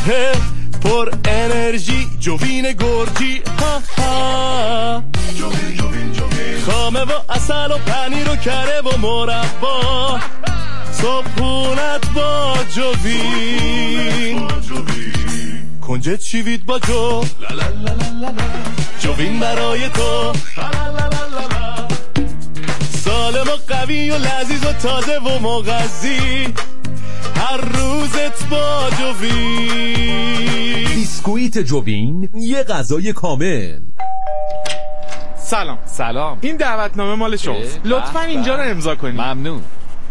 پر انرژی جوین گرجی ها ها. جوین جوین جوین خامه و اصل و پنیر و کره و مربا صبحونت با جوین کنجد شیوید با جو جوین برای تو سالم و قوی و لذیذ و تازه و مغذی هر روزت با جوین. بیسکویت جوین یه غذای کامل. سلام. این دعوتنامه مال شماست. لطفاً اینجا رو امضا کنید. ممنون.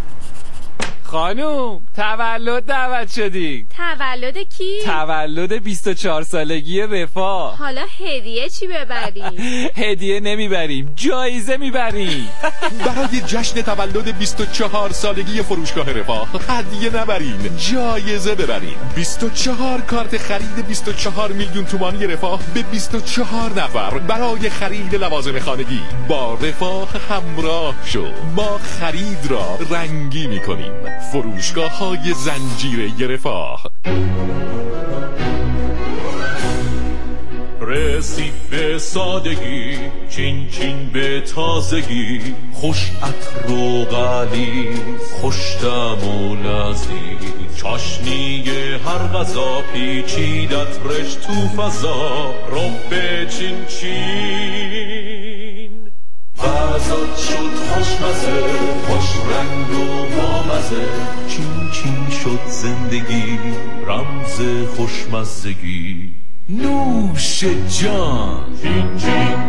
خانوم تولد دعوت شدی. تولد کی؟ تولد 24 سالگی رفاه. حالا هدیه چی ببریم؟ هدیه نمیبریم، جایزه میبریم. برای جشن تولد 24 سالگی فروشگاه رفاه هدیه نبرین، جایزه ببرین. 24 کارت خرید 24 میلیون تومانی رفاه به 24 نفر برای خرید لوازم خانگی. با رفاه همراه شو، ما خرید را رنگی میکنیم. فروشگاه‌های زنجیره رفاه. رسید به سادگی، چین چین به تازگی، خوش عطر و غلیظ، خوش طعم و لذیذ، چاشنی هر غذا پیچیدت رش تو فضا، رب چین چین غذات شد خوشمزه، خوش رنگ و بامزه، چین چین شد زندگی، رمز خوشمزگی، نوش جان چین چین.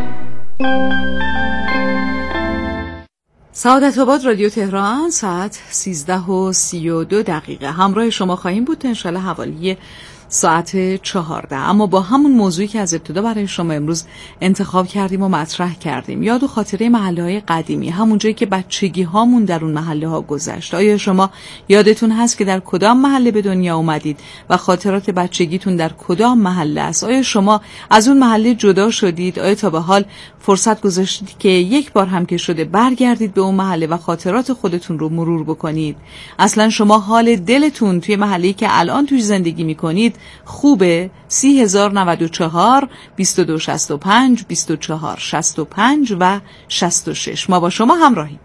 سعادت آباد رادیو تهران، ساعت 13:32 همراه شما خواهیم بود تا انشالله حوالی ساعت 14. اما با همون موضوعی که از ابتدا برای شما امروز انتخاب کردیم و مطرح کردیم، یاد و خاطره محله‌های قدیمی، همون جایی که بچگی هامون در اون محله‌ها گذشت. آیا شما یادتون هست که در کدام محله به دنیا اومدید و خاطرات بچگیتون در کدام محله است؟ آیا شما از اون محله جدا شدید؟ آیا تا به حال فرصت گذاشتید که یک بار هم که شده برگردید به اون محله و خاطرات خودتون رو مرور بکنید؟ اصلا شما حال دلتون توی محله‌ای که الان توی زندگی می‌کنید خوبه؟ 3094 2265 2465 و 66. ما با شما همراهیم.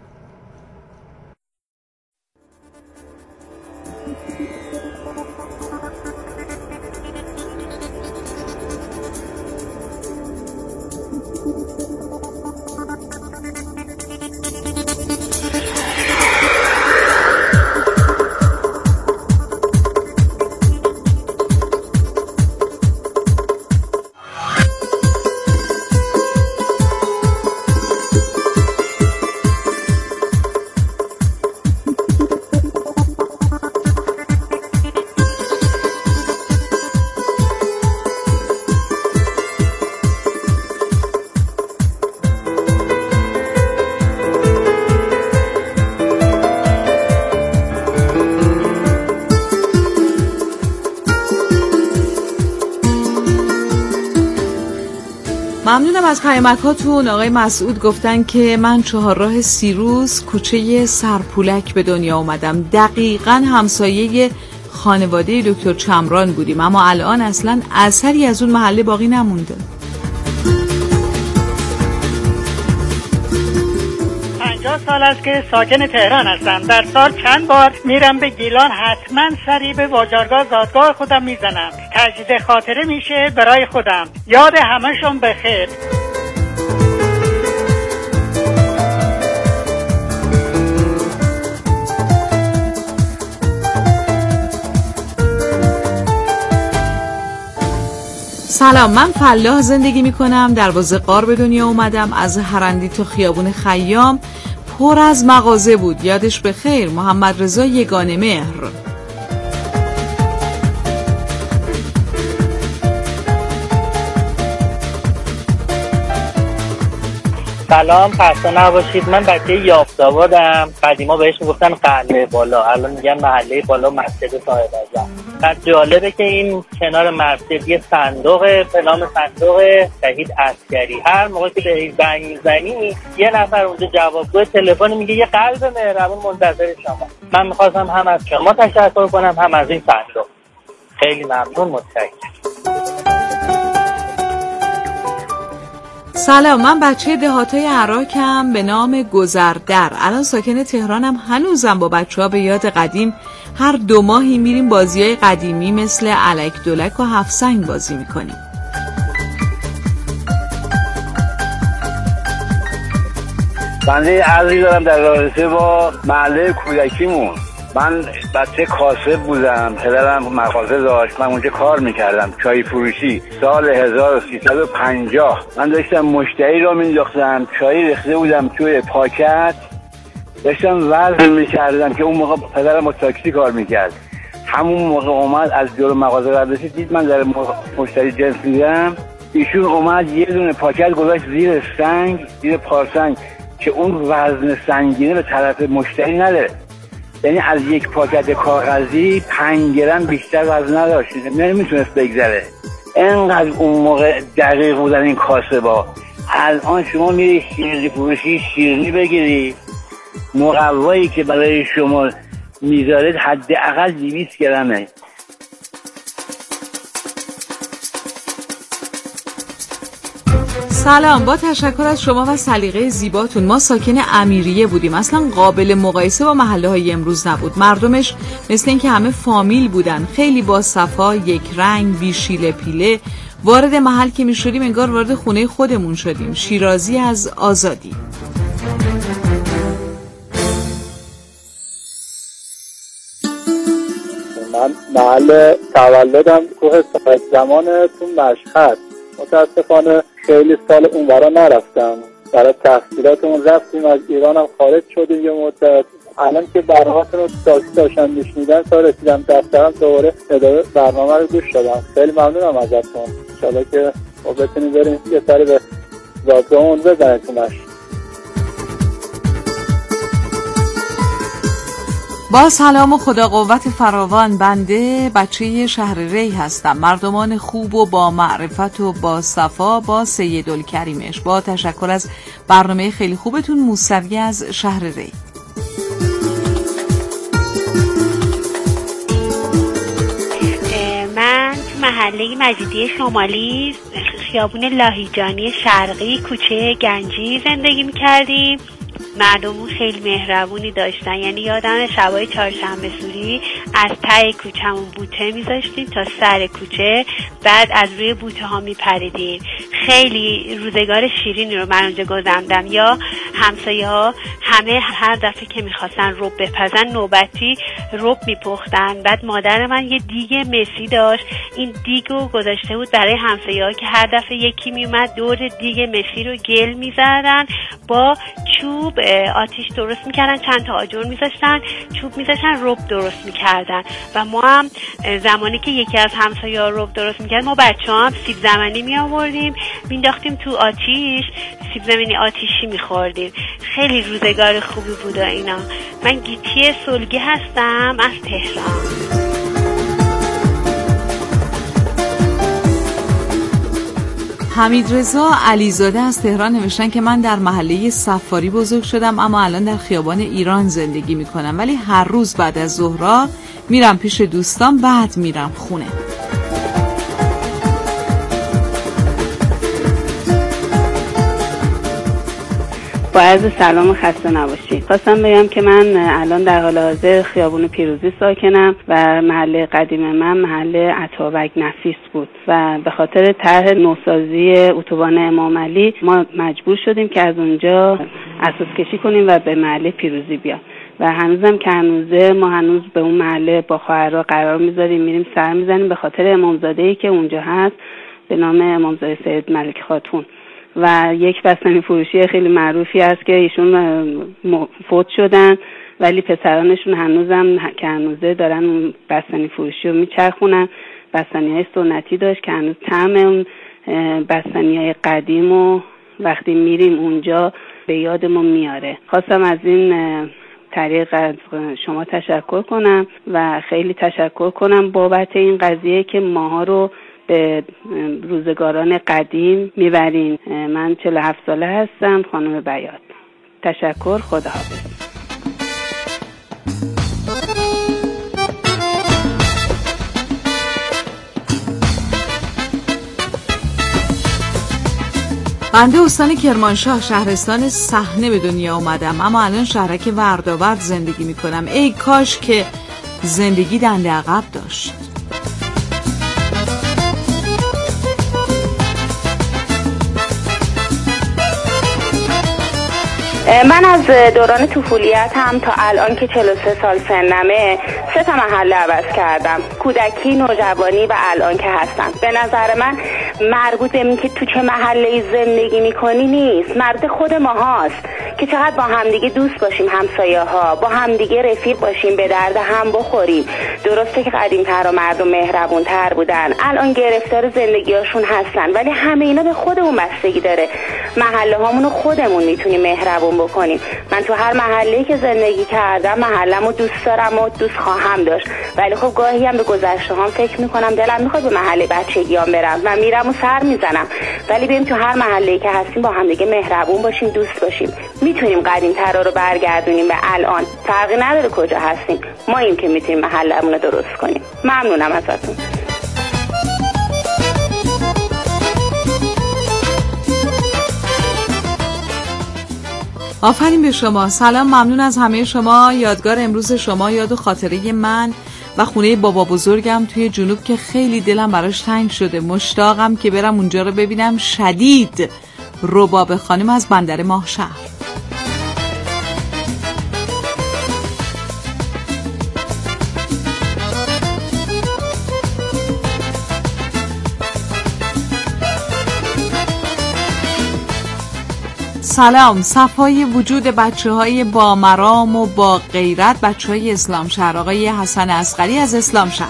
ممنونم از پیامکاتون. آقای مسعود گفتن که من چهارراه سیروس کوچه سرپولک به دنیا اومدم. دقیقاً همسایه خانواده دکتر چمران بودیم، اما الان اصلاً اثری از اون محله باقی نمونده. 50 سال است که ساکن تهران هستم. در سال چند بار میرم به گیلان، حتما سری به واجرگاه زادگاه خودم میزنم. تجدید خاطره میشه برای خودم. یاد همشون بخیر. سلام، من فلاح زندگی میکنم. دروازه غار به دنیا اومدم. از هرندی تا خیابون خیام پر از مغازه بود. یادش بخیر. محمد رضا یگانه مهر. سلام، خسته نباشید. من بچه یافت‌آبادم. قدیما بهش میگفتن قلعه بالا، الان میگن محله بالا مسجد صاحب اعظم. بعد جالبه که این کنار مسجد یه صندوق به نام صندوق شهید عسکری. هر موقع که به زنگ میزنی یه نفر اونجا جوابگوی تلفن میگه یه قلب مهربون منتظر شما. من میخواستم هم از شما تشکر کنم هم از این صندوق. خیلی ممنون، متشکرم. سلام، من بچه دهاتای عراقم به نام گذردر. الان ساکن تهرانم. هنوزم با بچه‌ها به یاد قدیم هر 2 ماهی میریم بازی‌های قدیمی مثل الک دولک و 7 سنگ بازی میکنیم. بنده عرضی دارم در رابطه با محله کودکیمون. من بچه کاسب بودم، پدرم مغازه داشت، من اونجا کار میکردم، چای فروشی. سال 1350 من داشتم مشتری را مینداختم، چای ریخته بودم توی پاکت، داشتم وزن میکردم که اون موقع پدرم با تاکسی کار میکرد. همون موقع اومد از جلو مغازه برداشت، دید من در مشتری جنس میدم، ایشون اومد یه دونه پاکت گذاشت زیر سنگ، زیر پارسنگ، که اون وزن سنگینه به طرف مشتری نده. یعنی از یک پاکت کاغذی 5 گرم بیشتر وزن نداشت، نمیتونست بگذره. انقدر اون موقع دقیق بودن این کاسبا. الان شما میری شیرینی فروشی شیرینی بگیری، مقوایی که برای شما میذارید حداقل 200 گرمه. سلام، با تشکر از شما و سلیقه زیباتون. ما ساکن امیریه بودیم، اصلا قابل مقایسه با محله های امروز نبود. مردمش مثل این که همه فامیل بودن، خیلی با صفا، یک رنگ، بی شیله پیله. وارد محل که می شدیم انگار وارد خونه خودمون شدیم. شیرازی از آزادی. من محل تولدم کوه صاحب زمانتون مشهد. متاسفانه خیلی سال اونورا نرفتم، برای تحصیلاتمون رفتیم، از ایرانم خارج شدیم یه مدت. الان که برنامه‌تون رو تاکسی داشتم میشنیدن تا رسیدم دفترم، دوباره ادامه برنامه رو گوش دادم. خیلی ممنونم ازتون. انشالله که بتونیم بریم یه سری به زادگاهمون بزنیم تو مشهد. با سلام و خدا قوت فراوان، بنده بچه شهر ری هستم. مردمان خوب و با معرفت و با صفا، با سیدالکریمش. با تشکر از برنامه خیلی خوبتون. موسوی از شهر ری. من تو محله مجیدی شمالی، خیابون لاهیجانی شرقی، کوچه گنجی زندگی میکردیم. مردمون خیلی مهربونی داشتن، یعنی یادم شبای چهارشنبه سوری از ته کوچه‌مون بوته میذاشتیم تا سر کوچه، بعد از روی بوته ها میپریدیم. خیلی روزگار شیرینی رو من اونجا گذروندم. یا همسایه ها همه هر دفعه که میخواستن رب بپزن نوبتی رب میپختن. بعد مادر من یه دیگ مسی داشت، این دیگو گذاشته بود برای همسایه ها که هر دفعه یکی میومد دور دیگ مسی رو گل میزدن، با چوب آتیش درست میکردن، چند تا آجر میذاشتن، چوب میذاشتن، رب درست میکردن. و ما هم زمانی که یکی از همسایه‌ها رب درست میکرد، ما بچه‌ها هم سیب زمینی میآوردیم مینداختیم تو آتیش، سیب زمینی آتیشی میخوردیم. خیلی روزگار خوبی بود اینا. من گیتی سلگی هستم از تهران. حمیدرضا علیزاده از تهران نوشتن که من در محله صفاری بزرگ شدم، اما الان در خیابان ایران زندگی میکنم، ولی هر روز بعد از ظهرها میرم پیش دوستان، بعد میرم خونه. با عرض سلام و خسته نباشید. خواستم بگم که من الان در حال حاضر خیابون پیروزی ساکنم و محله قدیم من محله عطابک نفیس بود و به خاطر طرح نوسازی اتوبان امام علی ما مجبور شدیم که از اونجا اساس کشی کنیم و به محله پیروزی بیام. و هنوزم که هنوزه ما هنوز به اون محله با خواهرها قرار میذاریم، میریم سر میزنیم به خاطر امامزاده‌ای که اونجا هست به نام امامزاده سید ملک خاتون. و یک بستنی فروشی خیلی معروفی هست که ایشون فوت شدن، ولی پسرانشون هنوزم که هنوزه دارن اون بستنی فروشی رو میچرخونن. بستنی های سنتی داشت که هنوز طعم اون بستنی های قدیم و وقتی میریم اونجا به یادمون میاره. خواستم از این طریق از شما تشکر کنم و خیلی تشکر کنم بابت این قضیه که ماها رو به روزگاران قدیم میبرین. من 47 ساله هستم، خانم بیات. تشکر، خداحافظ. بنده استان کرمانشاه شهرستان صحنه به دنیا اومدم، اما الان شهرک وردآورد زندگی میکنم. ای کاش که زندگی دنده عقب داشت. من از دوران طفولیتم تا الان که 43 سال سنمه 3 تا محله عوض کردم، کودکی، نوجوانی و الان که هستم. به نظر من مربوط به این که تو چه محله زندگی میکنی نیست، مربوط خود ما هاست که چقدر با همدیگه دوست باشیم، همسایه ها با همدیگه رفیق باشیم، به درد هم بخوریم. درسته که قدیم‌تر و مردم مهربون‌تر بودن، الان گرفتار زندگیاشون هستن، ولی همه اینا به خودمون بستگی داره. محله هامونو خودمون میتونیم مهربون بکنیم. من تو هر محله‌ای که زندگی کردم محله‌مو دوست دارم و دوست خواهم داشت، ولی خب گاهی هم به گذشته‌هام فکر میکنم، دلم میخواد به محله بچگیام برم و میرم و سر میزنم. ولی بریم تو هر محله‌ای که هستیم با هم دیگه مهربون باشیم، دوست باشیم. میتونیم قدیم‌ترا رو برگردونیم به الان، فرقی نداره کجا هستیم، ما این که میتونیم محله‌مون رو درست کنیم. ممنونم ازتون. آفرین به شما. سلام، ممنون از همه شما. یادگار امروز شما یاد و خاطره من و خونه بابا بزرگم توی جنوب که خیلی دلم براش تنگ شده. مشتاقم که برم اونجا رو ببینم. شدید. رباب خانم از بندر ماهشهر. سلام، صفای وجود بچه‌های با مرام و با غیرت، بچه‌های اسلام شهر. آقای حسن اصغری از اسلام شهر.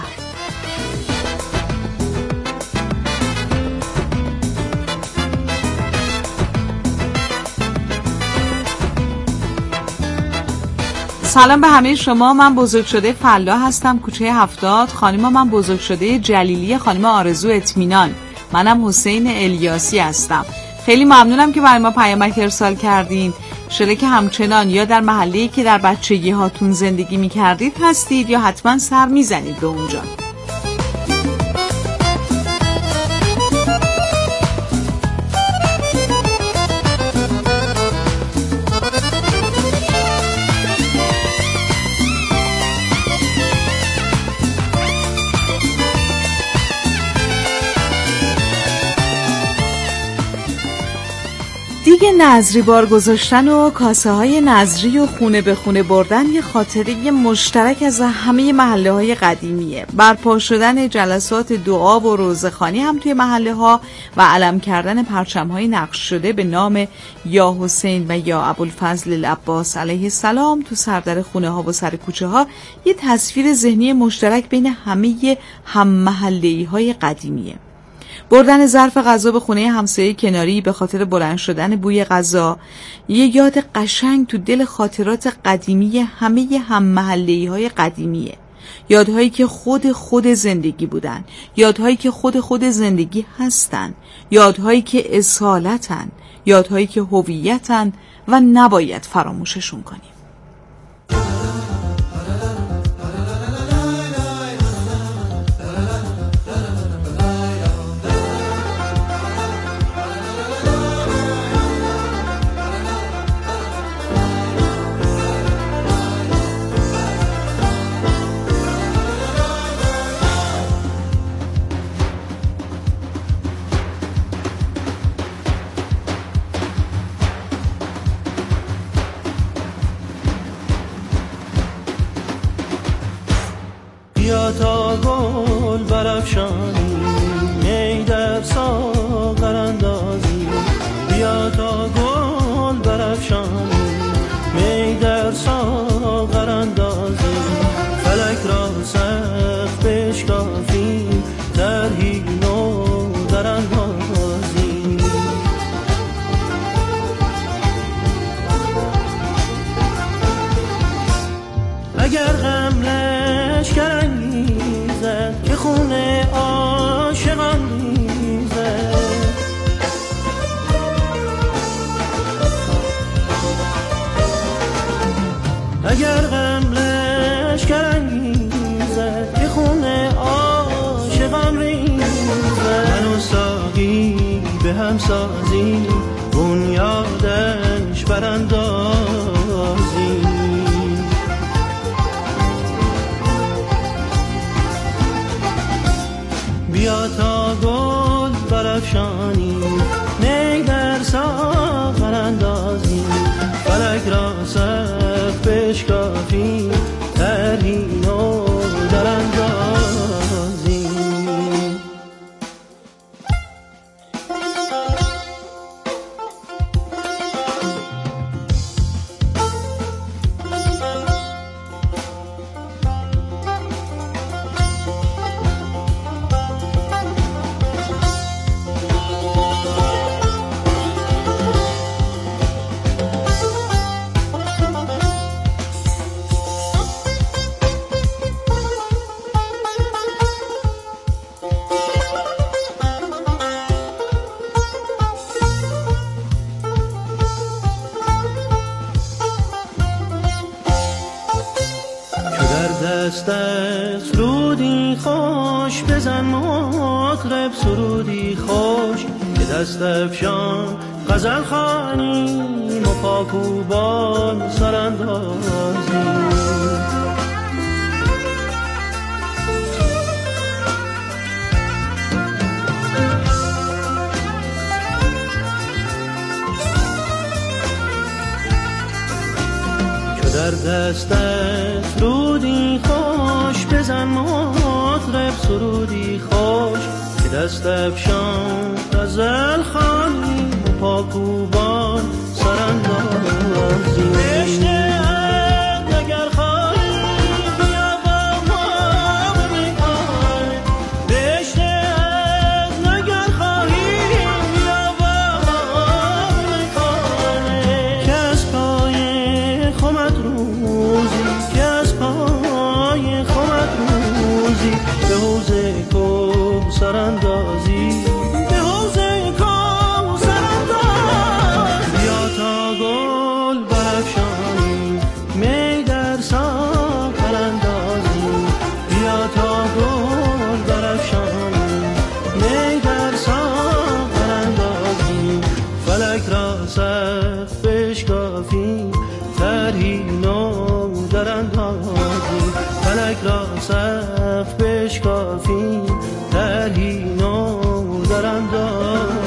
سلام به همه شما. من بزرگ شده فلا هستم، کوچه 70. خانم من بزرگ شده جلیلی، خانم آرزو اطمینان. منم حسین الیاسی هستم. خیلی ممنونم که برای ما پیامک ارسال کردین. شده که همچنان یا در محله‌ای که در بچگی هاتون زندگی می‌کردید هستید یا حتما سر میزنید به اونجا. دیگه نظری بار گذاشتن و کاسه های نظری و خونه به خونه بردن یه خاطره مشترک از همه محله های قدیمیه. برپا شدن جلسات دعا و روزخوانی هم توی محله ها و علم کردن پرچم های نقش شده به نام یا حسین و یا ابوالفضل العباس علیه السلام تو سردر خونه ها و سر کوچه ها یه تصویر ذهنی مشترک بین همه هم محله‌ای های قدیمیه. بردن ظرف غذا به خونه همسایه کناری به خاطر بلند شدن بوی غذا یه یاد قشنگ تو دل خاطرات قدیمی همه هم محله‌ای های قدیمیه. یادهایی که خود زندگی بودن، یادهایی که خود زندگی هستن، یادهایی که اصالتن، یادهایی که هویتن و نباید فراموششون کنیم. بیا تا گل برافشانی، می در ساغر اندازی. بیا تا گل برافشانی، می در ساغر اندازی. فلک را سقف بشکافی، طرحی نو در اندازی. اگر غم لشکر که خونه عاشقان میزه، اگر غم لشکر انگیزه که خونه عاشقان ریزه. من و ساقی به هم سازی، یادش براندازیم. بیا تا گل برافشانیم، می در ساغر اندازیم، فلک را سقف بشکافیم، ترهیم و در اندازیم. سرودی خوش بزن مطرب، سرودی خوش که دست افشان غزل خوانیم و پاکوبان سراندازیم. در دستت سرودی خوش بزن مطرب، سرودی خوش که دست افشان غزل خوانی و پاکوبان سراندازیم. عشقت اگر خواهی بیا با ما بمیخوای، عشقت اگر خواهی بیا با ما بمیخوای، که از پای خمت روزی، که از پای خمت روزی به حوض کوثر اندازی، به حوض کوثر اندازی. بیا تا گل برافشانیم، می در ساغر اندازیم، بیا تا گل برافشانیم، می در ساغر اندازیم، فلک را سقف بشکافیم، ترهیم و در اندازیم، فلک را سقف بشکافیم، ترهیم و در اندازیم.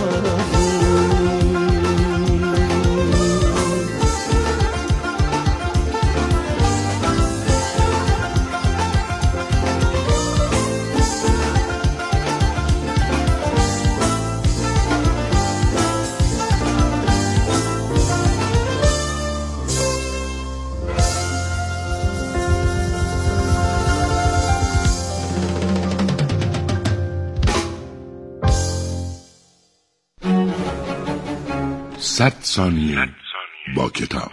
صد ثانیه با کتاب.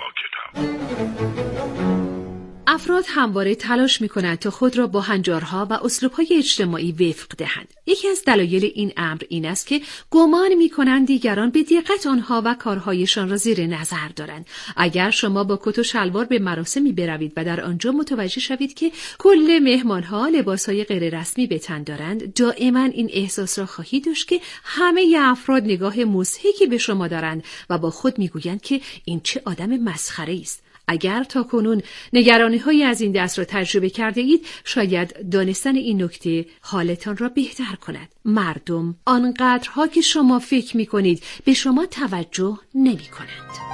افراد همواره تلاش می‌کنند تا خود را با هنجارها و اسلوب‌های اجتماعی وفق دهند. یکی از دلایل این امر این است که گمان می‌کنند دیگران به دقت آنها و کارهایشان را زیر نظر دارند. اگر شما با کت و شلوار به مراسمی بروید و در آنجا متوجه شوید که کل مهمان‌ها لباس‌های غیر رسمی به تن دارند، دائما این احساس را خواهید داشت که همه افراد نگاه مضحکی به شما دارند و با خود می‌گویند که این چه آدم مسخره‌ای است. اگر تاکنون نگرانی‌هایی از این دست را تجربه کرده اید، شاید دانستن این نکته حالتان را بهتر کند. مردم آنقدرها که شما فکر می‌کنید به شما توجه نمی‌کنند.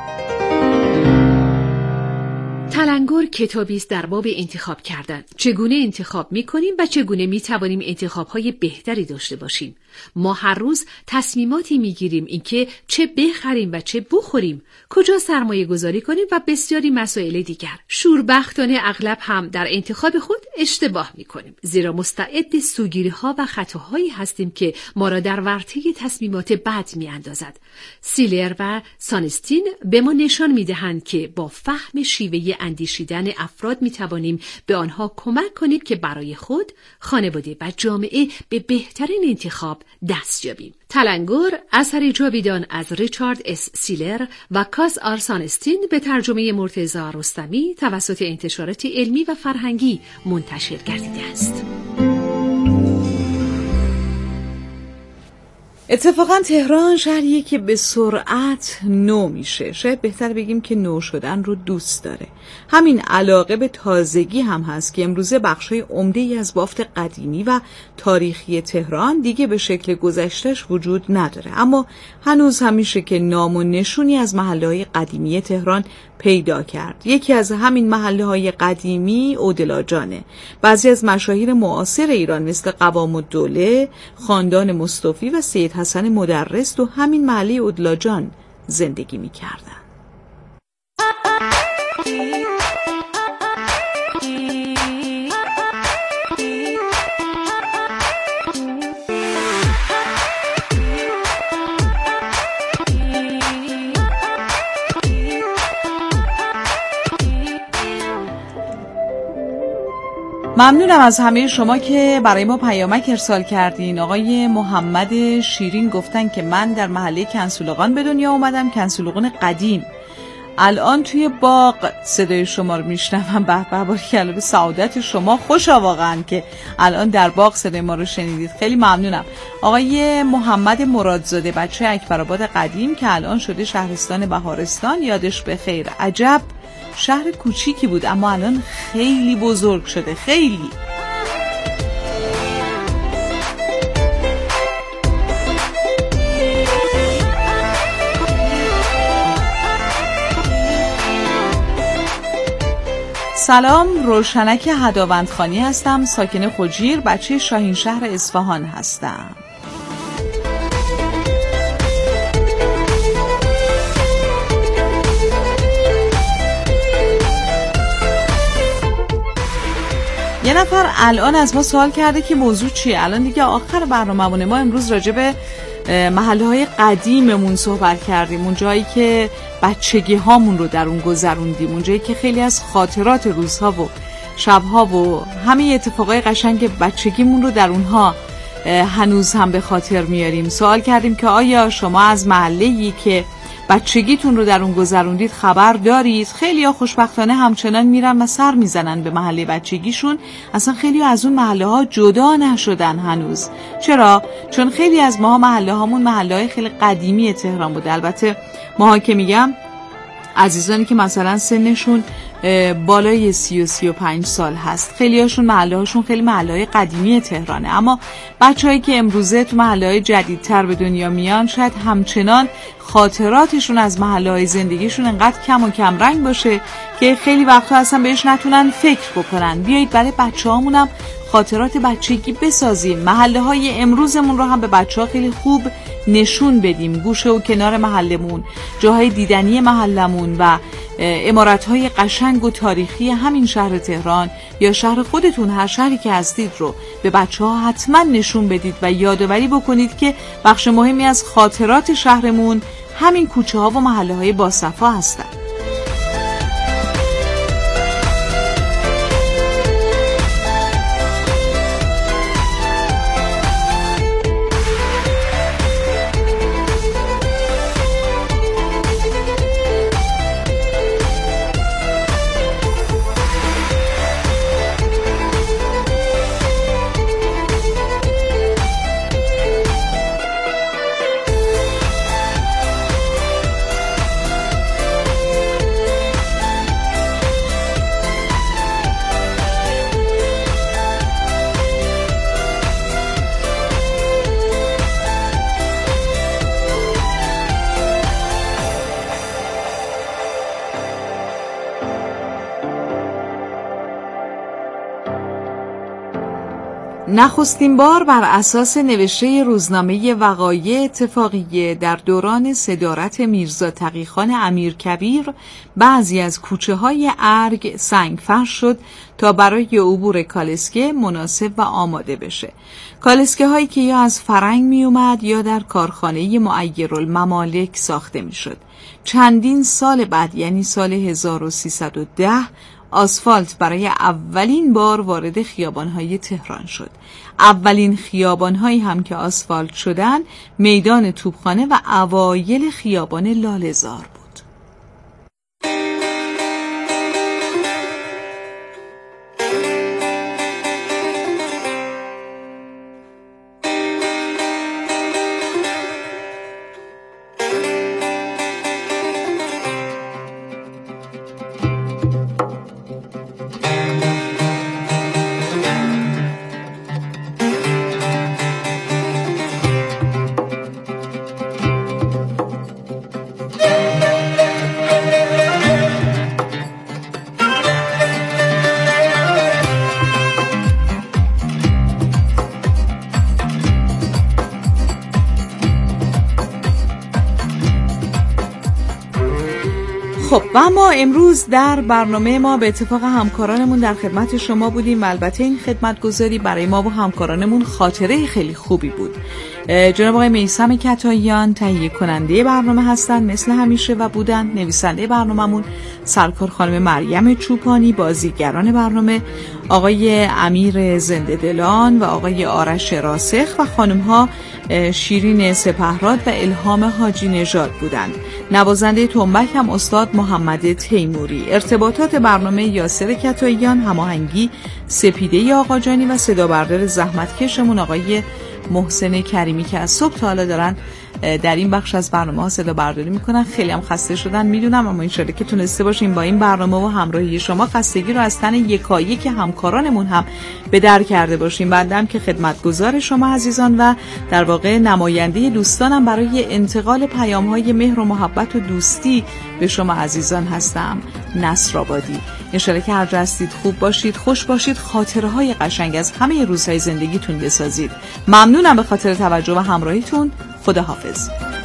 تلنگر کتابی است در باب انتخاب کردن. چگونه انتخاب می‌کنیم و چگونه می‌توانیم انتخاب‌های بهتری داشته باشیم. ما هر روز تصمیماتی می‌گیریم، اینکه چه بخریم و چه بخوریم، کجا سرمایه گذاری کنیم و بسیاری مسائل دیگر. شوربختانه اغلب هم در انتخاب خود اشتباه می‌کنیم، زیرا مستعد سوگیری‌ها و خطاهایی هستیم که ما را در ورطه تصمیمات بد می‌اندازد. سیلر و سانستین به ما نشان می‌دهند که با فهم شیوه اندیشیدن افراد می‌توانیم به آنها کمک کنیم که برای خود، خانواده و جامعه به بهترین انتخاب دست یابیم. تلنگر اثری جاویدان از ریچارد اس سیلر و کاس آر سانستین به ترجمه مرتضی رستمی توسط انتشارات علمی و فرهنگی منتشر گردیده است. اتفاقا تهران شهریه که به سرعت نو میشه. شاید بهتر بگیم که نو شدن رو دوست داره. همین علاقه به تازگی هم هست که امروزه بخشای عمده‌ای از بافت قدیمی و تاریخی تهران دیگه به شکل گذشته‌اش وجود نداره، اما هنوز هم میشه که نام و نشونی از محله‌های قدیمی تهران پیدا کرد. یکی از همین محله‌های قدیمی اودلاجانه. بعضی از مشاهیر معاصر ایران مثل قوام الدوله، خاندان مصطفی و سید حسن مدرس تو همین محله اودلاجان زندگی می‌کردند. ممنونم از همه شما که برای ما پیامک ارسال کردین. آقای محمد شیرین گفتن که من در محله کنسولقان به دنیا اومدم، کنسولقان قدیم. الان توی باغ صدای شما رو میشنوم. به به، باریکلا، به سعادت شما. خوشا واقعا که الان در باغ صدای ما رو شنیدید. خیلی ممنونم. آقای محمد مرادزاده، بچه اکبرآباد قدیم که الان شده شهرستان بهارستان، یادش بخیر. عجب شهر کوچیکی بود اما الان خیلی بزرگ شده، خیلی. سلام، روشنک هداوندخانی هستم، ساکن خجیر، بچه شاهین شهر اصفهان هستم. یه نفر الان از ما سوال کرده که موضوع چیه. الان دیگه آخر برنامه‌مونه. ما امروز راجع به محله‌های قدیممون صحبت کردیم، اون جایی که بچگی هامون رو در اون گذروندیم، اون جایی که خیلی از خاطرات روزها و شبها و همه اتفاقای قشنگ بچگیمون رو در اونها هنوز هم به خاطر میاریم. سوال کردیم که آیا شما از محله‌ای که بچگیتون رو در اون گذروندید خبر دارید؟ خیلی ها خوشبختانه همچنان میرن و سر میزنن به محله بچگیشون. اصلا خیلی از اون محله ها جدا نشدن هنوز. چرا؟ چون خیلی از ماها محله هامون محله های خیلی قدیمی تهران بود. البته ماها که میگم عزیزانی که مثلا سنشون بالای 30 و 35 سال هست، خیلی هاشون محله هاشون خیلی محله های قدیمی تهرانه. اما بچه هایی که امروزه تو محله های جدیدتر به دنیا میان شاید همچنان خاطراتشون از محله های زندگیشون انقدر کم و کم رنگ باشه که خیلی وقتا اصلا بهش نتونن فکر بکنن. بیایید برای بچه هامونم خاطرات بچگی بسازیم، محله های امروزمون رو هم به بچه ها خیلی خوب نشون بدیم. گوشه و کنار محلمون، جاهای دیدنی محلمون و عمارت‌های قشنگ و تاریخی همین شهر تهران یا شهر خودتون، هر شهری که هستید رو به بچه‌ها حتما نشون بدید و یادآوری بکنید که بخش مهمی از خاطرات شهرمون همین کوچه‌ها و محله‌های باصفا هستن. نخستین بار بر اساس نوشته روزنامه وقایع اتفاقیه در دوران صدارت میرزا تقی‌خان امیرکبیر بعضی از کوچه های ارگ سنگفرش شد تا برای عبور کالسکه مناسب و آماده بشه. کالسکه هایی که یا از فرنگ می اومد یا در کارخانه معیرالممالک ساخته می شد. چندین سال بعد، یعنی سال 1310، آسفالت برای اولین بار وارد خیابان‌های تهران شد. اولین خیابان‌هایی هم که آسفالت شدن میدان توپخانه و اوایل خیابان لاله‌زار بود. خب و ما امروز در برنامه ما به اتفاق همکارانمون در خدمت شما بودیم و البته این خدمتگزاری برای ما و همکارانمون خاطره خیلی خوبی بود. جناب آقای میثم کتاییان تهیه کننده برنامه هستند مثل همیشه و بودن. نویسنده برنامه‌مون سرکار خانم مریم چوپانی، بازیگران برنامه آقای امیر زنده دلان و آقای آرش راسخ و خانم‌ها شیرین سپهراد و الهام حاجی نژاد بودند. نوازنده تنبک هم استاد محمد تیموری. ارتباطات برنامه یاسر کتاییان، هماهنگی سپیده آقاجانی و صدا بردار زحمتکشمون آقای محسن کریمی که از صبح تا حالا دارن در این بخش از برنامه ها صدا برداری میکنن. خیلی هم خسته شدن میدونم، اما انشالله که تونسته باشیم با این برنامه و همراهی شما خستگی رو از تن یکایک همکارانمون هم به در کرده باشیم. بعدم که خدمتگزار شما عزیزان و در واقع نماینده دوستانم برای انتقال پیام های مهر و محبت و دوستی به شما عزیزان هستم، نصر آبادی. انشالله که هر جا هستید خوب باشید، خوش باشید، خاطره های قشنگ از همه روزهای زندگیتون بسازید. ممنونم به خاطر توجه و همراهیتون. خداحافظ.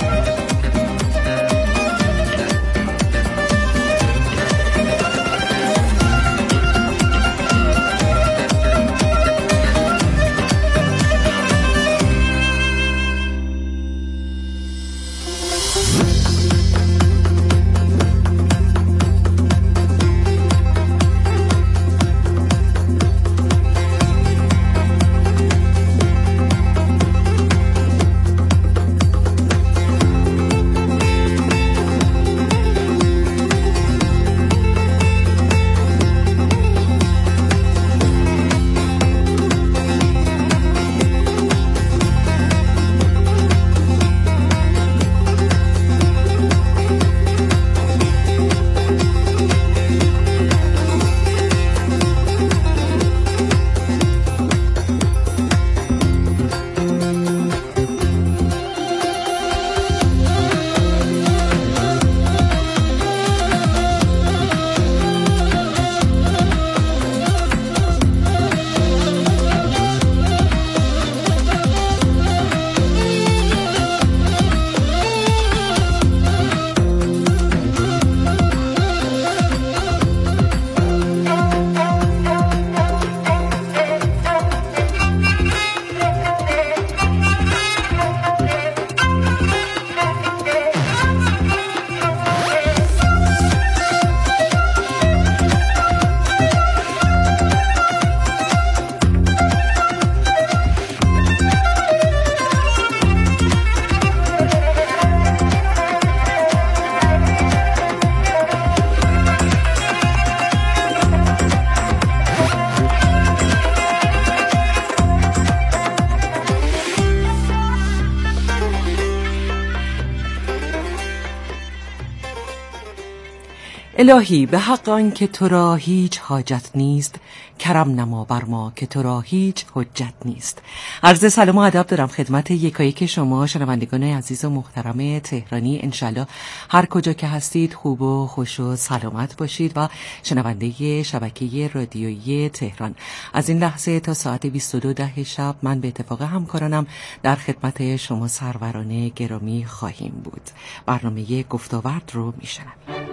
الهی به حق آن که تو را هیچ حاجت نیست، کرم نما بر ما که تو را هیچ حجت نیست. عرض سلام و ادب دارم خدمت یکایک شما شنوندگان عزیز و محترم تهرانی. انشالله هر کجا که هستید خوب و خوش و سلامت باشید و شنونده شبکه رادیویی تهران. از این لحظه تا ساعت 22:10 شب من به اتفاق همکارانم در خدمت شما سروران گرامی خواهیم بود. برنامه گفتاورد رو میشنوید.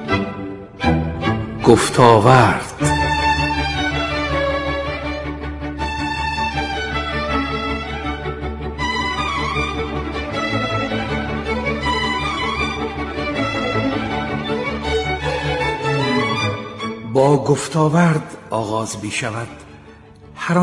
گفتاورد. با گفتاورد آغاز می شود.